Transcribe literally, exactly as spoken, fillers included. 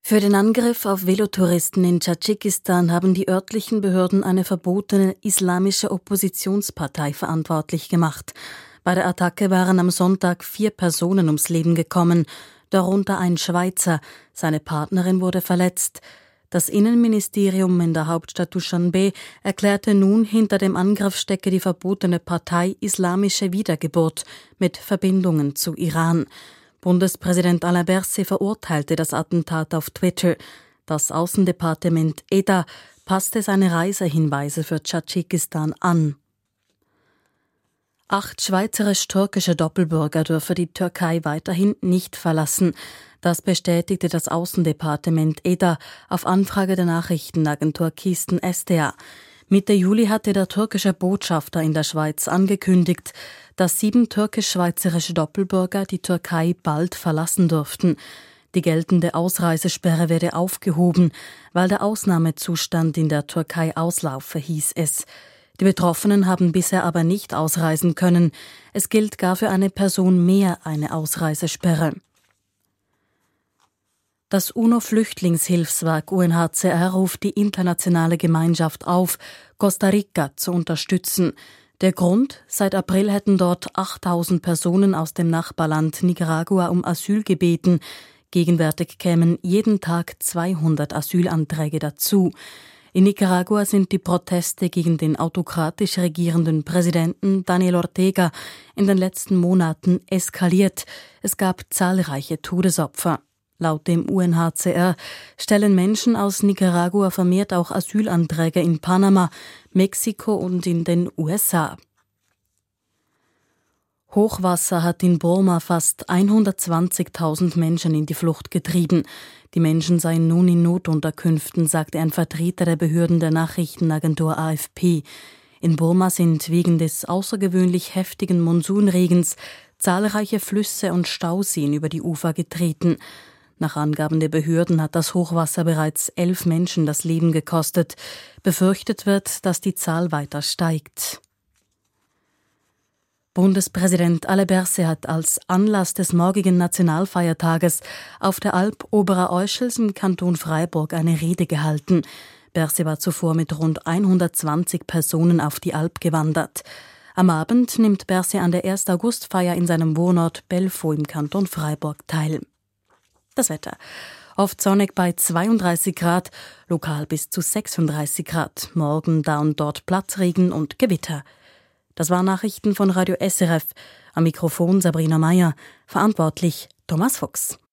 Für den Angriff auf Velotouristen in Tadschikistan haben die örtlichen Behörden eine verbotene islamische Oppositionspartei verantwortlich gemacht. Bei der Attacke waren am Sonntag vier Personen ums Leben gekommen, darunter ein Schweizer. Seine Partnerin wurde verletzt. Das Innenministerium in der Hauptstadt Duschanbe erklärte nun, hinter dem Angriff stecke die verbotene Partei Islamische Wiedergeburt mit Verbindungen zu Iran. Bundespräsident Alain Berset verurteilte das Attentat auf Twitter. Das Außendepartement E D A passte seine Reisehinweise für Tadschikistan an. Acht schweizerisch-türkische Doppelbürger dürfen die Türkei weiterhin nicht verlassen. Das bestätigte das Außendepartement E D A auf Anfrage der Nachrichtenagentur Kisten S D A. Mitte Juli hatte der türkische Botschafter in der Schweiz angekündigt, dass sieben türkisch-schweizerische Doppelbürger die Türkei bald verlassen dürften. Die geltende Ausreisesperre werde aufgehoben, weil der Ausnahmezustand in der Türkei auslaufe, hieß es. Die Betroffenen haben bisher aber nicht ausreisen können. Es gilt gar für eine Person mehr eine Ausreisesperre. Das UNO-Flüchtlingshilfswerk U N H C R ruft die internationale Gemeinschaft auf, Costa Rica zu unterstützen. Der Grund: Seit April hätten dort achttausend Personen aus dem Nachbarland Nicaragua um Asyl gebeten. Gegenwärtig kämen jeden Tag zweihundert Asylanträge dazu. In Nicaragua sind die Proteste gegen den autokratisch regierenden Präsidenten Daniel Ortega in den letzten Monaten eskaliert. Es gab zahlreiche Todesopfer. Laut dem U N H C R stellen Menschen aus Nicaragua vermehrt auch Asylanträge in Panama, Mexiko und in den U S A. Hochwasser hat in Burma fast hundertzwanzigtausend Menschen in die Flucht getrieben. Die Menschen seien nun in Notunterkünften, sagte ein Vertreter der Behörden der Nachrichtenagentur A F P. In Burma sind wegen des außergewöhnlich heftigen Monsunregens zahlreiche Flüsse und Stauseen über die Ufer getreten. Nach Angaben der Behörden hat das Hochwasser bereits elf Menschen das Leben gekostet. Befürchtet wird, dass die Zahl weiter steigt. Bundespräsident Alain Berset hat als Anlass des morgigen Nationalfeiertages auf der Alp Oberer Euschels im Kanton Freiburg eine Rede gehalten. Berset war zuvor mit rund hundertzwanzig Personen auf die Alp gewandert. Am Abend nimmt Berset an der ersten Augustfeier in seinem Wohnort Belfaux im Kanton Freiburg teil. Das Wetter: Oft sonnig bei zweiunddreißig Grad, lokal bis zu sechsunddreißig Grad. Morgen da und dort Platzregen und Gewitter. Das waren Nachrichten von Radio S R F. Am Mikrofon Sabrina Meyer. Verantwortlich Thomas Fuchs.